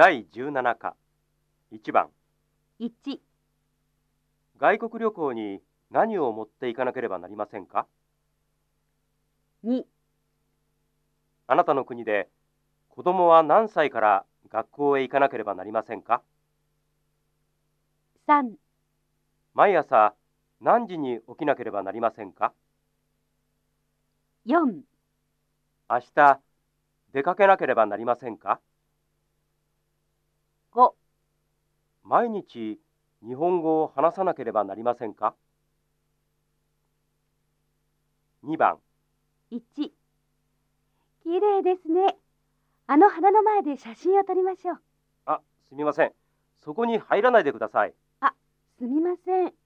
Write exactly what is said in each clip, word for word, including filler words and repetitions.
だいじゅうなな課いちばん、 いち、 外国旅行に何を持っていかなければなりませんか？ に、 あなたの国で子供は何歳から学校へ行かなければなりませんか？ さん、 毎朝何時に起きなければなりませんか？ よん、 明日出かけなければなりませんか？ ご、 毎日日本語を話さなければなりませんか？にばん、 いち、きれいですね。あの花の前で写真を撮りましょう。 あ、すみません。そこに入らないでください。 あ、すみません。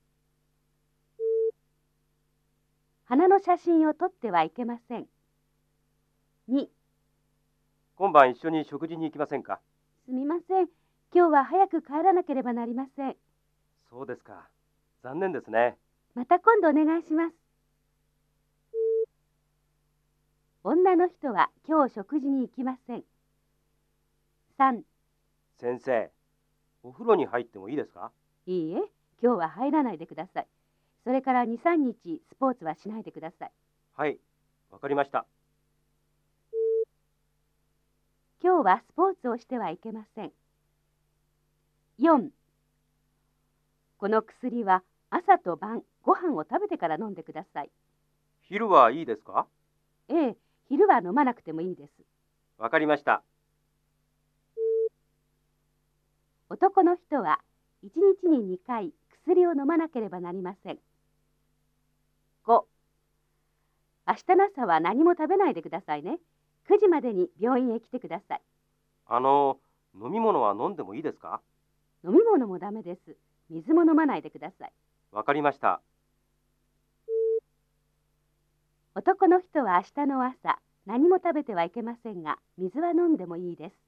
花の写真を撮ってはいけません。に、 今晩一緒に食事に行きませんか？ すみません。今日は早く帰らなければなりません。 そうですか。残念ですね。 また今度お願いします。女の人は今日食事に行きません。さん、 先生、お風呂に入ってもいいですか？ いいえ、今日は入らないでください。それからに、さんにちスポーツはしないでください。 はい、わかりました。 今日はスポーツをしてはいけません。よん、この薬は朝と晩ご飯を食べてから飲んでください。 昼はいいですか？ ええ、昼は飲まなくてもいいです。 わかりました。 男の人はいちにちににかい薬を飲まなければなりません。ご、明日の朝は何も食べないでくださいね。くじまでに病院へ来てください。 あの、飲み物は飲んでもいいですか？ 飲み物もダメです。水も飲まないでください。 わかりました。 男の人は明日の朝何も食べてはいけませんが、水は飲んでもいいです。